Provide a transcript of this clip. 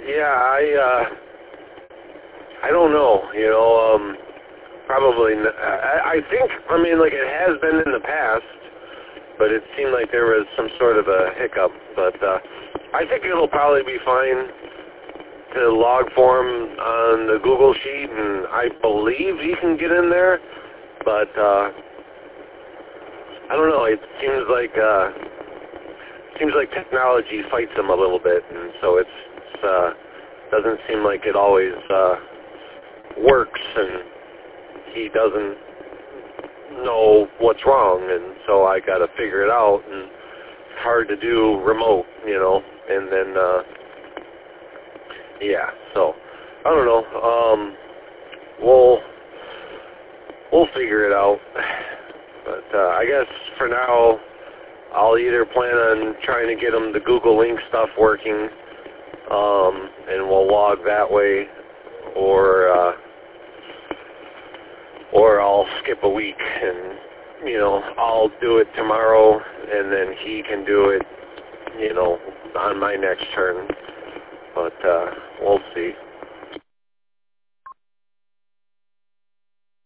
Yeah, I don't know. Probably. I think. I mean, like it has been in the past, but it seemed like there was some sort of a hiccup. But I think it'll probably be fine to log form on the Google Sheet, and I believe he can get in there. But I don't know. It seems like technology fights him a little bit, and so it's doesn't seem like it always works, and he doesn't know what's wrong, and so I got to figure it out, and it's hard to do remote, and then yeah, so I don't know. We'll figure it out, but I guess for now I'll either plan on trying to get him the Google Link stuff working, and we'll log that way, or I'll skip a week and, I'll do it tomorrow, and then he can do it, on my next turn. But we'll see.